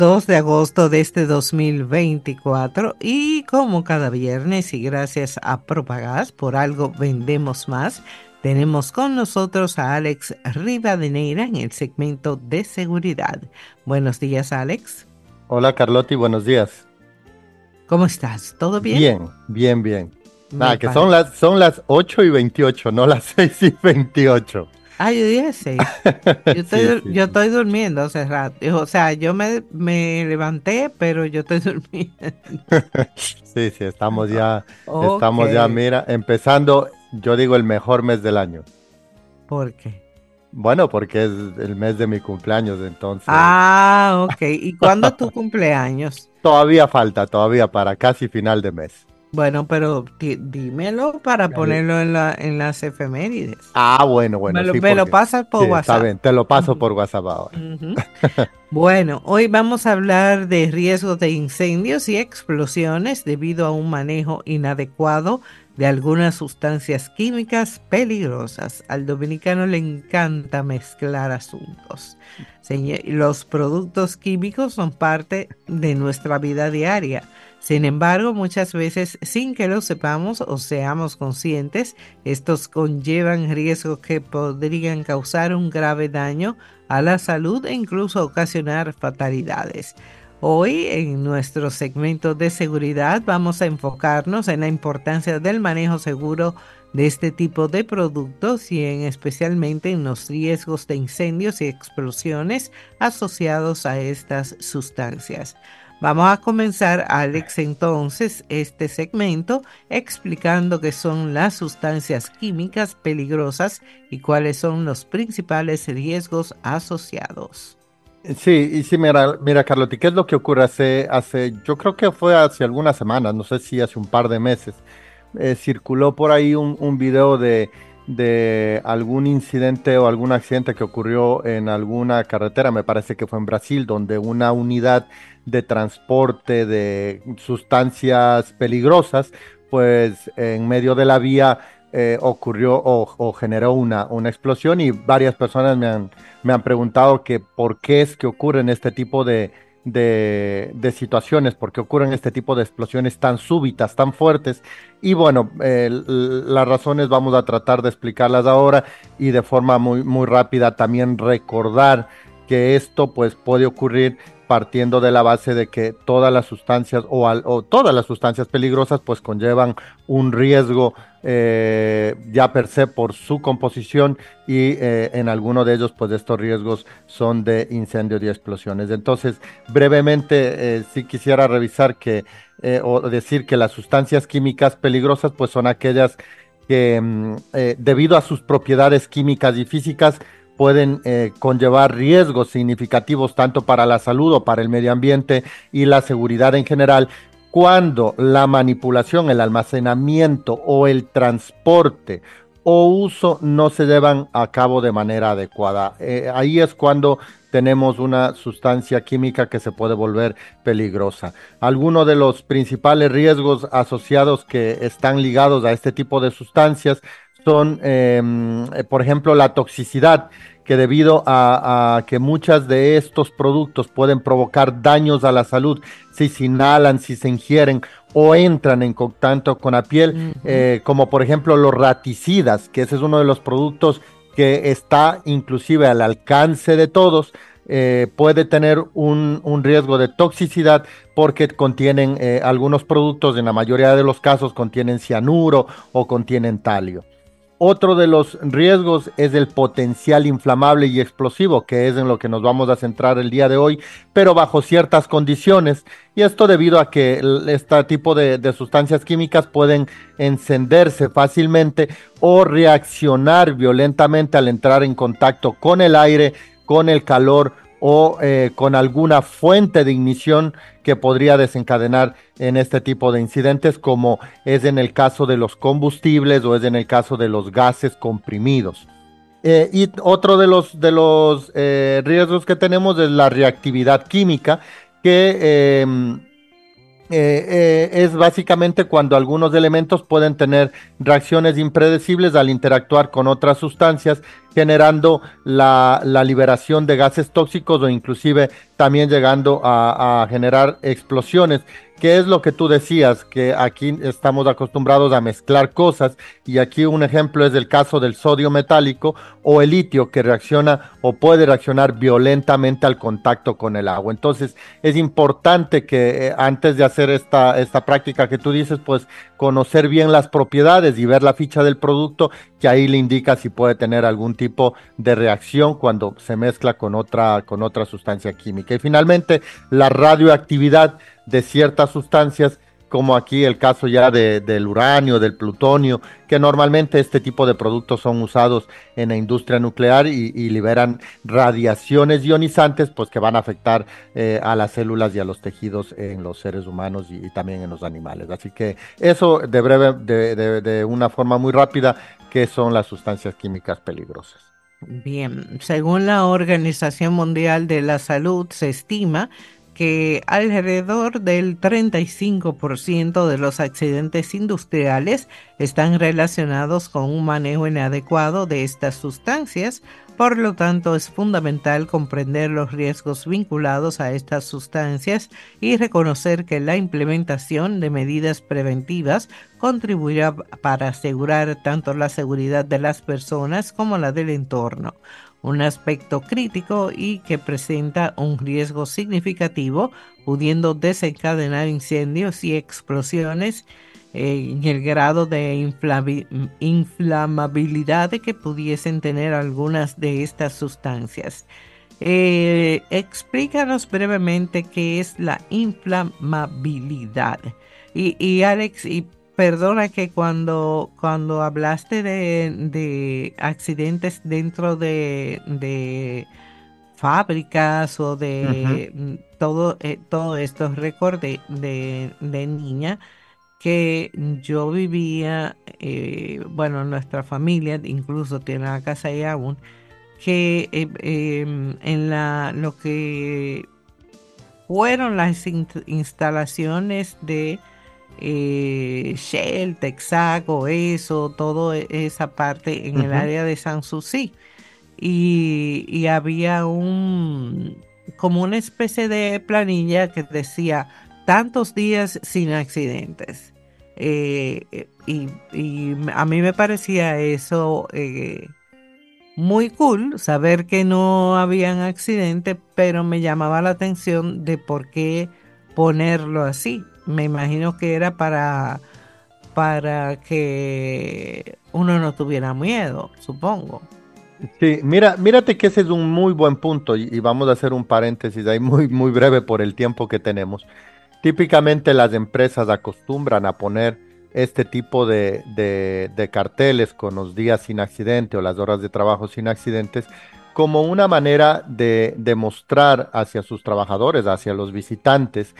2 de agosto de este 2024 y como cada viernes y gracias a Propagás, por algo vendemos más, tenemos con nosotros a Alex Rivadeneira en el segmento de seguridad. Buenos días, Alex. Hola Carlotti, buenos días. ¿Cómo estás? ¿Todo bien? Bien, bien, bien. Me Nada, que parece. son las 8:28, no las 6:28. Ah, yo dije 6. Yo estoy, Sí, sí, yo sí. estoy durmiendo hace rato. O sea, yo me levanté, pero yo estoy durmiendo. Sí, sí, Ok. mira, empezando, yo digo el mejor mes del año. ¿Por qué? Bueno, porque es el mes de mi cumpleaños, entonces Ah, ok. ¿Y cuándo es tu cumpleaños? todavía falta, todavía para casi final de mes. Bueno, pero dímelo para El- ponerlo en las efemérides. bueno, bueno, sí, Me lo porque pasas sí, por está WhatsApp. bien, te lo paso Ujú, por WhatsApp ahora. ujú. Bueno, hoy vamos a hablar de riesgos de incendios y explosiones debido a un manejo inadecuado de algunas sustancias químicas peligrosas. Al dominicano le encanta mezclar asuntos. Los productos químicos son parte de nuestra vida diaria. Sin embargo, muchas veces, sin que lo sepamos o seamos conscientes, estos conllevan riesgos que podrían causar un grave daño a la salud e incluso ocasionar fatalidades. Hoy, en nuestro segmento de seguridad, vamos a enfocarnos en la importancia del manejo seguro de este tipo de productos y especialmente en los riesgos de incendios y explosiones asociados a estas sustancias. Vamos a comenzar, Alex, entonces este segmento explicando qué son las sustancias químicas peligrosas y cuáles son los principales riesgos asociados. Sí, y sí, mira, Carlotti, ¿qué es lo que ocurre? Yo creo que fue hace algunas semanas, no sé si hace un par de meses, circuló por ahí un video de algún incidente o algún accidente que ocurrió en alguna carretera, me parece que fue en Brasil, donde una unidad de transporte de sustancias peligrosas, pues en medio de la vía ocurrió o generó una explosión y varias personas me han preguntado que por qué es que ocurren este tipo de situaciones, por qué ocurren este tipo de explosiones tan súbitas, tan fuertes. Y bueno, las razones vamos a tratar de explicarlas ahora y de forma muy, muy rápida también recordar que esto pues puede ocurrir partiendo de la base de que todas las sustancias o todas las sustancias peligrosas pues conllevan un riesgo ya per se por su composición y en alguno de ellos pues estos riesgos son de incendios y explosiones. Entonces, brevemente, sí quisiera revisar o decir que las sustancias químicas peligrosas pues son aquellas que debido a sus propiedades químicas y físicas pueden conllevar riesgos significativos tanto para la salud o para el medio ambiente y la seguridad en general cuando la manipulación, el almacenamiento o el transporte o uso no se llevan a cabo de manera adecuada. Ahí es cuando tenemos una sustancia química que se puede volver peligrosa. Algunos de los principales riesgos asociados que están ligados a este tipo de sustancias son, por ejemplo, la toxicidad, que debido a que muchas de estos productos pueden provocar daños a la salud si se inhalan, si se ingieren o entran en contacto con la piel, Ujú. como por ejemplo los raticidas, que ese es uno de los productos que está inclusive al alcance de todos, puede tener un riesgo de toxicidad porque contienen algunos productos, en la mayoría de los casos contienen cianuro o contienen talio. Otro de los riesgos es el potencial inflamable y explosivo, que es en lo que nos vamos a centrar el día de hoy, pero bajo ciertas condiciones. Y esto debido a que este tipo de sustancias químicas pueden encenderse fácilmente o reaccionar violentamente al entrar en contacto con el aire, con el calor o con alguna fuente de ignición que podría desencadenar en este tipo de incidentes, como es en el caso de los combustibles o es en el caso de los gases comprimidos. Y otro de los riesgos que tenemos es la reactividad química, que es básicamente cuando algunos elementos pueden tener reacciones impredecibles al interactuar con otras sustancias, generando la liberación de gases tóxicos o inclusive también llegando a generar explosiones. ¿Qué es lo que tú decías? Que aquí estamos acostumbrados a mezclar cosas y aquí un ejemplo es el caso del sodio metálico o el litio que reacciona o puede reaccionar violentamente al contacto con el agua. Entonces, es importante que antes de hacer esta práctica que tú dices, pues conocer bien las propiedades y ver la ficha del producto, que ahí le indica si puede tener algún tipo de reacción cuando se mezcla con otra sustancia química. Y finalmente, la radioactividad de ciertas sustancias, como aquí el caso ya del uranio, del plutonio, que normalmente este tipo de productos son usados en la industria nuclear y liberan radiaciones ionizantes, pues que van a afectar a las células y a los tejidos en los seres humanos y también en los animales. Así que eso de breve, de una forma muy rápida, ¿qué son las sustancias químicas peligrosas? Bien, según la Organización Mundial de la Salud, se estima que alrededor del 35% de los accidentes industriales están relacionados con un manejo inadecuado de estas sustancias. Por lo tanto, es fundamental comprender los riesgos vinculados a estas sustancias y reconocer que la implementación de medidas preventivas contribuirá para asegurar tanto la seguridad de las personas como la del entorno. Un aspecto crítico y que presenta un riesgo significativo, pudiendo desencadenar incendios y explosiones en el grado de inflamabilidad que pudiesen tener algunas de estas sustancias. Explícanos brevemente qué es la inflamabilidad. Y Alex, y perdona que cuando hablaste de accidentes dentro de fábricas o Ujú. de todo esto, recordé de niña que yo vivía, bueno, nuestra familia incluso tiene la casa ahí aún, que en lo que fueron las instalaciones de Shell, Texaco, eso, toda esa parte en el Ujú. área de Sanssouci. Y había como una especie de planilla que decía tantos días sin accidentes. Y a mí me parecía eso muy cool, saber que no habían accidentes, pero me llamaba la atención de por qué ponerlo así. Me imagino que era para que uno no tuviera miedo, supongo. Sí, mira, mírate que ese es un muy buen punto y vamos a hacer un paréntesis ahí muy, muy breve por el tiempo que tenemos. Típicamente las empresas acostumbran a poner este tipo de carteles con los días sin accidente o las horas de trabajo sin accidentes como una manera de mostrar hacia sus trabajadores, hacia los visitantes,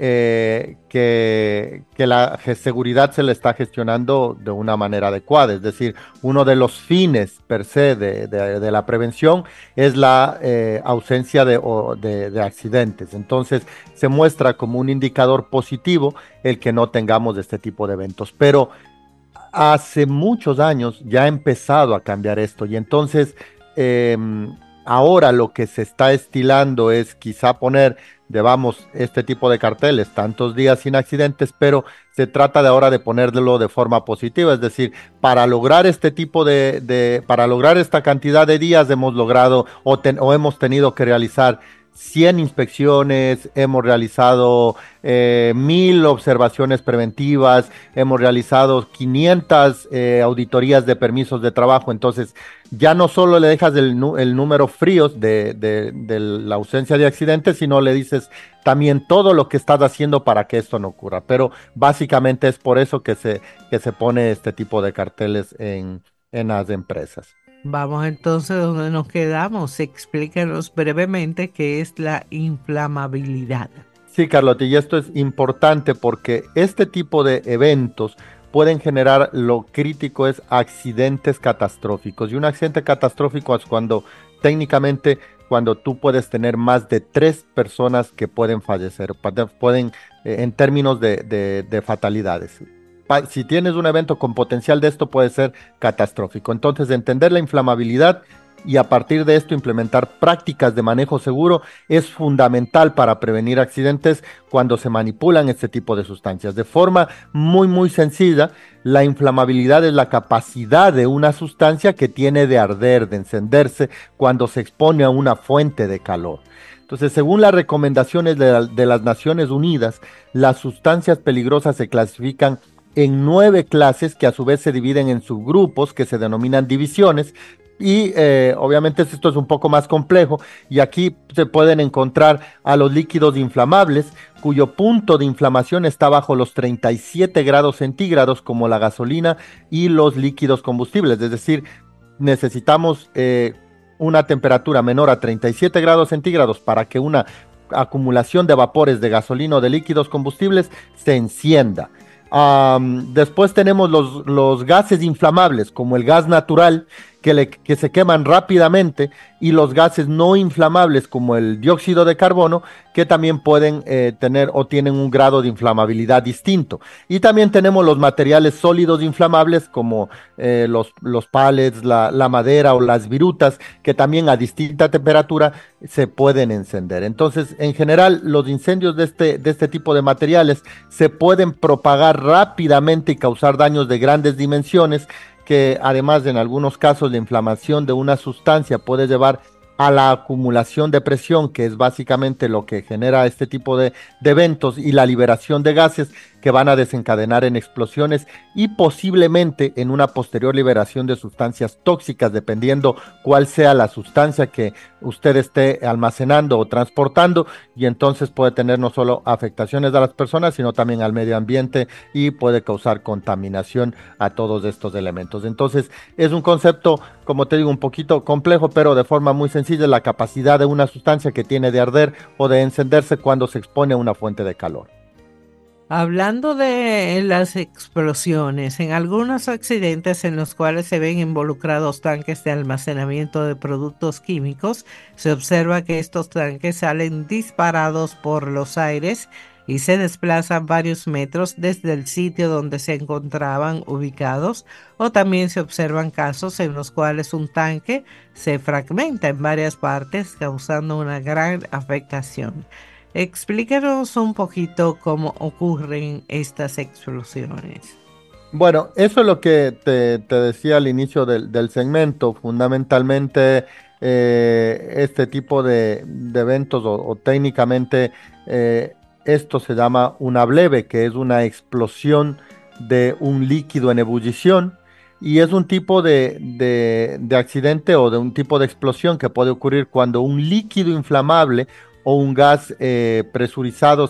que la seguridad se le está gestionando de una manera adecuada. Es decir, uno de los fines per se de la prevención es la ausencia de accidentes. Entonces, se muestra como un indicador positivo el que no tengamos este tipo de eventos. Pero hace muchos años ya ha empezado a cambiar esto y entonces eh, ahora lo que se está estilando es quizá poner, vamos, este tipo de carteles, tantos días sin accidentes, pero se trata de ahora de ponerlo de forma positiva, es decir, para lograr este tipo para lograr esta cantidad de días hemos logrado o hemos tenido que realizar 100 inspecciones, hemos realizado 1000 observaciones preventivas, hemos realizado 500 auditorías de permisos de trabajo, entonces ya no solo le dejas el número fríos de la ausencia de accidentes, sino le dices también todo lo que estás haciendo para que esto no ocurra. Pero básicamente es por eso que se pone este tipo de carteles en las empresas. Vamos entonces donde nos quedamos. Explícanos brevemente qué es la inflamabilidad. Sí, Carlota, y esto es importante porque este tipo de eventos pueden generar, lo crítico es accidentes catastróficos. Y un accidente catastrófico es cuando técnicamente cuando tú puedes tener más de 3 personas que pueden fallecer, pueden, en términos de fatalidades. Si tienes un evento con potencial de esto, puede ser catastrófico. Entonces, entender la inflamabilidad y a partir de esto implementar prácticas de manejo seguro es fundamental para prevenir accidentes cuando se manipulan este tipo de sustancias. De forma muy, muy sencilla, la inflamabilidad es la capacidad de una sustancia que tiene de arder, de encenderse cuando se expone a una fuente de calor. Entonces, según las recomendaciones de las Naciones Unidas, las sustancias peligrosas se clasifican en 9 clases que a su vez se dividen en subgrupos que se denominan divisiones. Y obviamente esto es un poco más complejo y aquí se pueden encontrar a los líquidos inflamables cuyo punto de inflamación está bajo los 37 grados centígrados como la gasolina y los líquidos combustibles, es decir, necesitamos una temperatura menor a 37 grados centígrados para que una acumulación de vapores de gasolina o de líquidos combustibles se encienda. Después tenemos los gases inflamables, como el gas natural, que se queman rápidamente, y los gases no inflamables, como el dióxido de carbono, que también pueden tener o tienen un grado de inflamabilidad distinto. Y también tenemos los materiales sólidos inflamables, como los pallets, la madera o las virutas, que también a distinta temperatura se pueden encender. Entonces, en general, los incendios de este tipo de materiales se pueden propagar rápidamente y causar daños de grandes dimensiones, que además en algunos casos la inflamación de una sustancia puede llevar a la acumulación de presión, que es básicamente lo que genera este tipo de eventos, y la liberación de gases que van a desencadenar en explosiones y posiblemente en una posterior liberación de sustancias tóxicas, dependiendo cuál sea la sustancia que usted esté almacenando o transportando, y entonces puede tener no solo afectaciones a las personas, sino también al medio ambiente y puede causar contaminación a todos estos elementos. Entonces, es un concepto, como te digo, un poquito complejo, pero de forma muy sencilla, la capacidad de una sustancia que tiene de arder o de encenderse cuando se expone a una fuente de calor. Hablando de las explosiones, en algunos accidentes en los cuales se ven involucrados tanques de almacenamiento de productos químicos, se observa que estos tanques salen disparados por los aires y se desplazan varios metros desde el sitio donde se encontraban ubicados, o también se observan casos en los cuales un tanque se fragmenta en varias partes, causando una gran afectación. Explícanos un poquito cómo ocurren estas explosiones. Bueno, eso es lo que te decía al inicio del segmento. Fundamentalmente, este tipo de eventos o técnicamente esto se llama una bleve, que es una explosión de un líquido en ebullición, y es un tipo de accidente o de un tipo de explosión que puede ocurrir cuando un líquido inflamable o un gas presurizado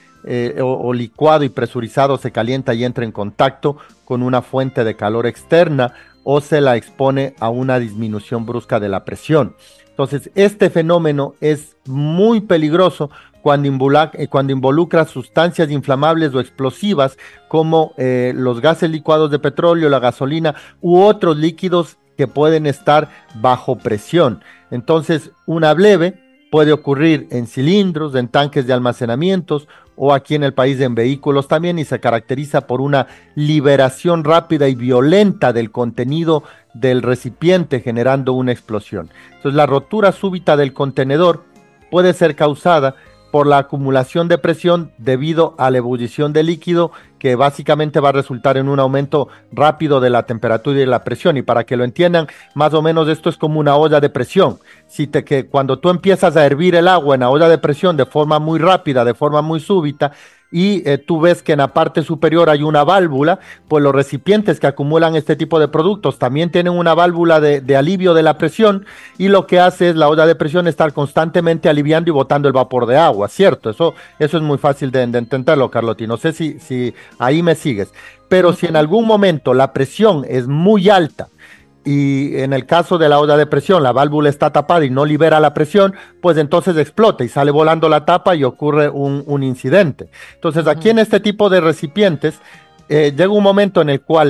o licuado y presurizado se calienta y entra en contacto con una fuente de calor externa o se la expone a una disminución brusca de la presión. Entonces, este fenómeno es muy peligroso cuando involucra sustancias inflamables o explosivas como los gases licuados de petróleo, la gasolina u otros líquidos que pueden estar bajo presión. Entonces, una bleve puede ocurrir en cilindros, en tanques de almacenamientos o aquí en el país en vehículos también, y se caracteriza por una liberación rápida y violenta del contenido del recipiente generando una explosión. Entonces, la rotura súbita del contenedor puede ser causada por la acumulación de presión debido a la ebullición del líquido, que básicamente va a resultar en un aumento rápido de la temperatura y de la presión. Y para que lo entiendan, más o menos esto es como una olla de presión. Que cuando tú empiezas a hervir el agua en la olla de presión de forma muy rápida, de forma muy súbita, y tú ves que en la parte superior hay una válvula, pues los recipientes que acumulan este tipo de productos también tienen una válvula de alivio de la presión, y lo que hace es la olla de presión estar constantemente aliviando y botando el vapor de agua, ¿cierto? Eso es muy fácil de entenderlo, Carlotti. No sé si ahí me sigues. Pero si en algún momento la presión es muy alta, y en el caso de la olla de presión la válvula está tapada y no libera la presión, pues entonces explota y sale volando la tapa y ocurre un incidente. Entonces, aquí en este tipo de recipientes llega un momento en el cual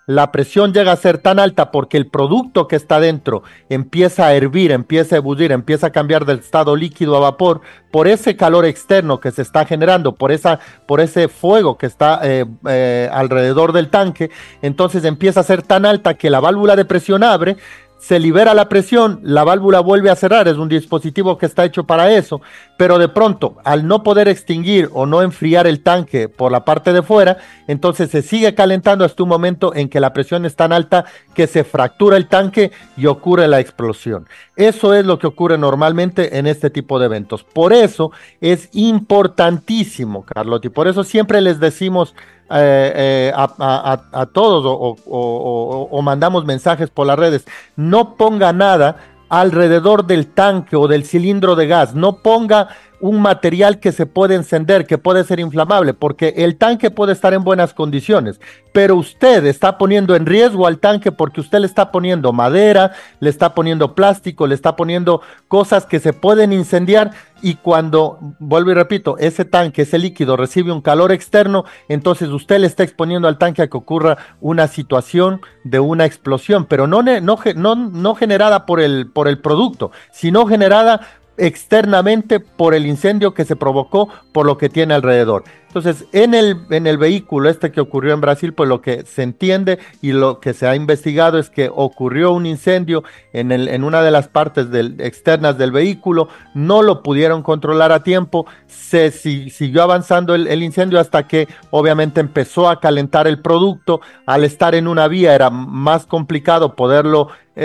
la presión llega a ser tan alta porque el producto que está dentro empieza a hervir, empieza a ebullir, empieza a cambiar del estado líquido a vapor, por ese calor externo que se está generando, por ese fuego que está alrededor del tanque, entonces empieza a ser tan alta que la válvula de presión abre, se libera la presión, la válvula vuelve a cerrar, es un dispositivo que está hecho para eso, pero de pronto, al no poder extinguir o no enfriar el tanque por la parte de fuera, entonces se sigue calentando hasta un momento en que la presión es tan alta que se fractura el tanque y ocurre la explosión. Eso es lo que ocurre normalmente en este tipo de eventos. Por eso es importantísimo, Carlotti, por eso siempre les decimos a todos o mandamos mensajes por las redes, no ponga nada alrededor del tanque o del cilindro de gas, no ponga un material que se puede encender, que puede ser inflamable, porque el tanque puede estar en buenas condiciones, pero usted está poniendo en riesgo al tanque porque usted le está poniendo madera, le está poniendo plástico, le está poniendo cosas que se pueden incendiar y cuando, vuelvo y repito, ese tanque, ese líquido recibe un calor externo, entonces usted le está exponiendo al tanque a que ocurra una situación de una explosión, pero no generada por el producto, sino generada externamente por el incendio que se provocó por lo que tiene alrededor. Entonces, en el vehículo este que ocurrió en Brasil, pues lo que se entiende y lo que se ha investigado es que ocurrió un incendio en una de las partes externas del vehículo, no lo pudieron controlar a tiempo, siguió avanzando el incendio hasta que obviamente empezó a calentar el producto. Al estar en una vía era más complicado poderlo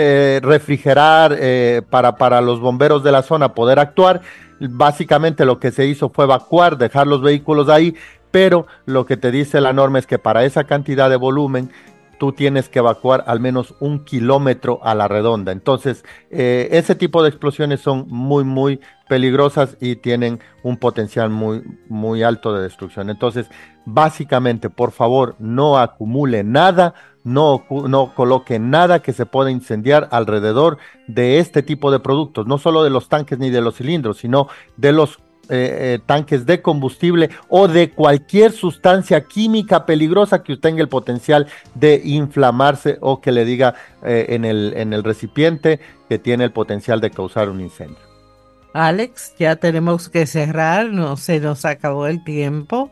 refrigerar para los bomberos de la zona poder actuar. Básicamente lo que se hizo fue evacuar, dejar los vehículos ahí, pero lo que te dice la norma es que para esa cantidad de volumen tú tienes que evacuar al menos 1 kilómetro a la redonda. Entonces, ese tipo de explosiones son muy, muy peligrosas y tienen un potencial muy, muy alto de destrucción. Entonces, básicamente, por favor, no acumule nada, no coloque nada que se pueda incendiar alrededor de este tipo de productos, no solo de los tanques ni de los cilindros, sino de los tanques de combustible o de cualquier sustancia química peligrosa que tenga el potencial de inflamarse o que le diga en el recipiente que tiene el potencial de causar un incendio. Alex, ya tenemos que cerrar, no se nos acabó el tiempo,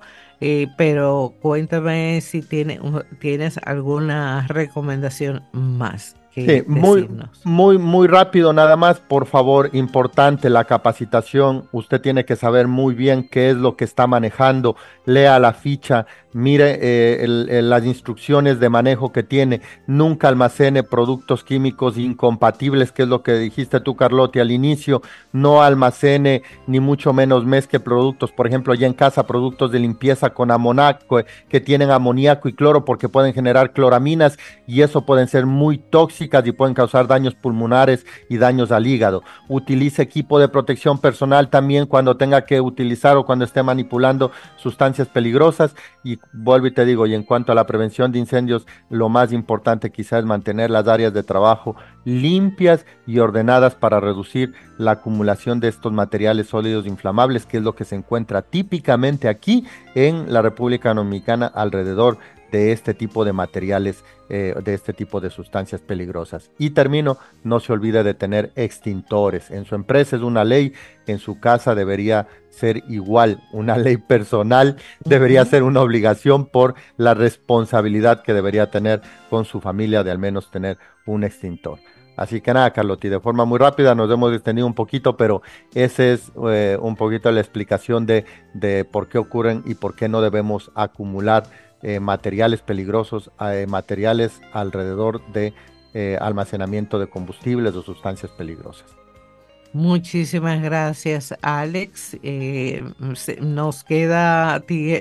pero cuéntame si tienes alguna recomendación más Sí, que decirnos. muy rápido nada más, por favor, importante la capacitación. Usted tiene que saber muy bien qué es lo que está manejando. Lea la ficha, mire las instrucciones de manejo que tiene. Nunca almacene productos químicos incompatibles, que es lo que dijiste tú, Carlotti, al inicio. No almacene ni mucho menos mezcle productos, por ejemplo, ya en casa, productos de limpieza con amoníaco, que tienen amoníaco y cloro porque pueden generar cloraminas y eso pueden ser muy tóxicas y pueden causar daños pulmonares y daños al hígado. Utilice equipo de protección personal también cuando tenga que utilizar o cuando esté manipulando sustancias peligrosas. Y vuelvo y te digo, y en cuanto a la prevención de incendios, lo más importante quizás es mantener las áreas de trabajo limpias y ordenadas para reducir la acumulación de estos materiales sólidos inflamables, que es lo que se encuentra típicamente aquí en la República Dominicana alrededor de este tipo de materiales, de este tipo de sustancias peligrosas. Y termino, no se olvide de tener extintores. En su empresa es una ley, en su casa debería ser igual, una ley personal, debería ser una obligación por la responsabilidad que debería tener con su familia de al menos tener un extintor. Así que nada, Carlotti, de forma muy rápida nos hemos extendido un poquito, pero esa es un poquito la explicación de por qué ocurren y por qué no debemos acumular materiales peligrosos, materiales alrededor de almacenamiento de combustibles o sustancias peligrosas. Muchísimas gracias, Alex. Nos queda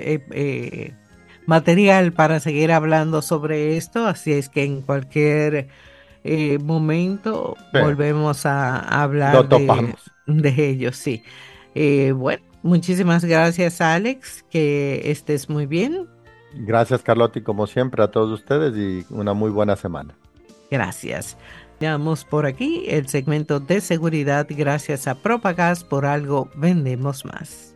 material para seguir hablando sobre esto, así es que en cualquier momento Sí, volvemos a lo hablar topamos. de ello, sí. Bueno, muchísimas gracias, Alex, que estés muy bien. Gracias, Carlotti, como siempre, a todos ustedes y una muy buena semana. Gracias. Veamos por aquí el segmento de seguridad gracias a Propagás, por algo vendemos más.